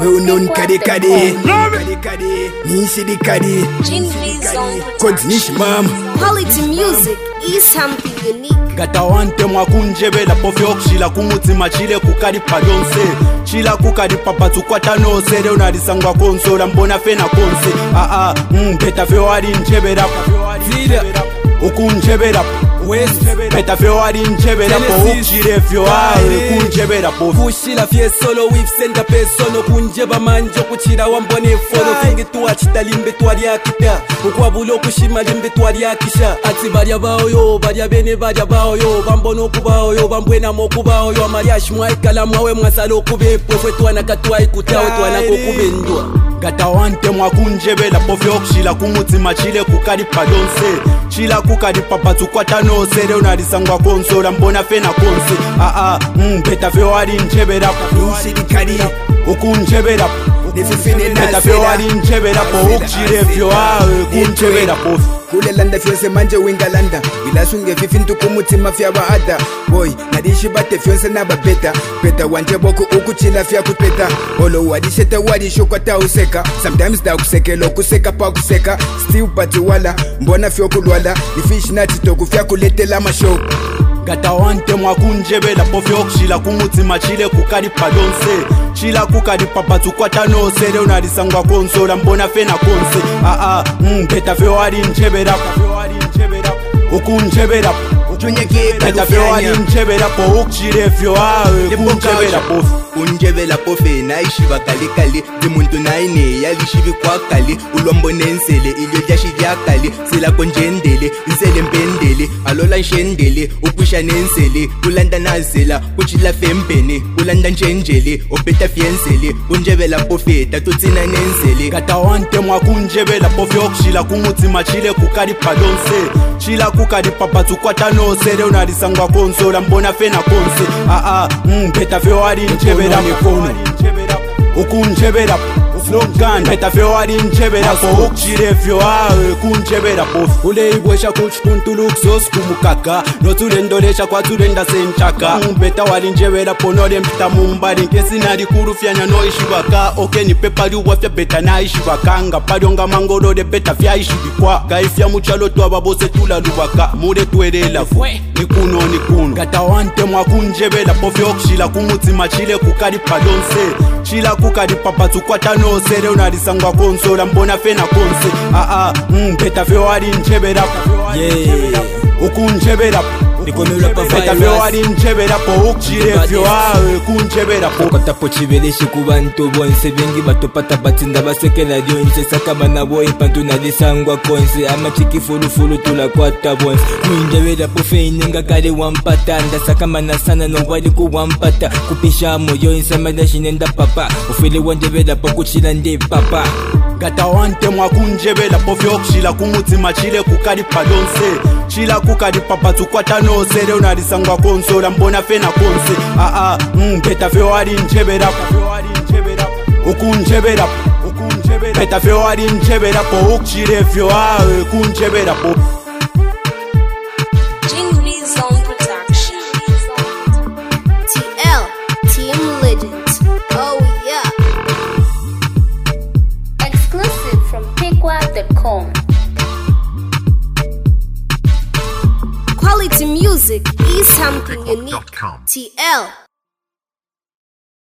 Well known kade kade. Nishi di kade. Codes nish mam. Quality music is something unique. Gata wante mwakunjebela pofyo kushila kumutima chile kukadi padonse. Chila kukadi papatu kwa tano sere unadisangwa konsola mbona fena konse. Beta feo wadi njebela Zida ukunjebela Beta feo wadi njebela po ukjire feo kunjebela po Fushila fie solo with senda pe solo kunjeba manjo kuchira wambone fono Fingi tuwa chita limbe tuwari akita Ukwa bulo kushima limbe tuwari akisha Ati baria bao yo, baria bene baria bao yo Bambono kubao yo, bambwena mo kubao yo Amariashi mwaikala mwawe mwasalo kubepo Fwe tuwana katuwa ikutawe tuwana kukubendwa Gata wante mwakunjebela pofyo kushila kumutima chile kukadi padonse Chila kukadi papatu kwa tano sere unadisangwa konsola mbona fena konse Beta feo wadi njebela Nishi di kade. ukunjebela Beta feo wadi njebela po ukjire feo kunjebela po Kulelanda fyonse manje wingalanda Wilasunge fifintu kumutima fya baada Boy, nadishi bate fyonse naba beta Beta wanje boku ukuchila fya kupeta Olo wadishete wadisho kwa ta useka Sometimes da kusekelo kuseka pa kuseka Still batu wala, mbona fyo kulwala Nifish nati toku fya kuletela mashow Gata wante mwakunjebela pofyo kushila kumutima chile kukadi padonse Chila kukadi papatu kwa tano sere unadisangwa konsola mbona fena konse Beta feo wadi njebela ukunjebela Beta feo wadi njebela po ukjire feo kunjebela po Unjebela pofe na ishiva kali kali Dimuntu na ine yalishivi kwa kali Ulombo nensele ilio jashivi akali Sila konjendele, nsele mpendele Alola nshendele, upusha nensele Kulanda nazela, kuchila fempene Kulanda nchenjele, opeta fiensele Unjebela pofe, tatutina nensele Gata wante mwakunjebela pofyo kushila kumutima chile kukadi padonse Chila kukadi papatu kwa tano sere unadisangwa konsola mbona fena konse Beta feo wadi njebela ukunjebela slogan Beta feo wadi njebela po ukjire feo kunjebela po Ule ibwesha kuchituntuluk sos kumukaka Notulendolesha kwa tulenda senchaka Beta wadi njebela po node mpita mumbari Nkesi nadi kurufyanya no ishibaka Oke ni pepa liwafya beta na ishibaka Nga padionga mangolo de beta fya ishibikwa Gaifya muchalo tuwa babose tula lubaka Mure tuerela fwe nikuno Gata wante mwakunjebela pofyo kushila kumutima chile kukadi padonse Chila kukadi papatu kwa tano sere unadisangwa konsola mbona fena konse Beta feo wadi njebela ukunjebela Beta feo wadi njebela po ukjire feo kunjebela po Kota po chiveleshi kubantu bonse Bengi bato pata batinda basekela dionse Saka bana boy pantu na disangwa konse Ama chiki fulu fulu tula kwata bonse Kunjebela po feininga kare wampatanda Saka mana sana no wali ku wampata Kupisha moyo insa madashi nenda papa Ufele wanjebela po kuchila nde papa Gata wante mwakunjebela pofyo kushila kumutima chile kukadi padonse Chila kukadi papatu kwa tano sere unadisangwa konsola mbona fena konse Beta feo wadi njebela ukunjebela Beta feo wadi njebela po ukjire feo kunjebela po TL, Team Legends. Oh yeah. Exclusive from Pickwa.com. Quality music is something unique. TL.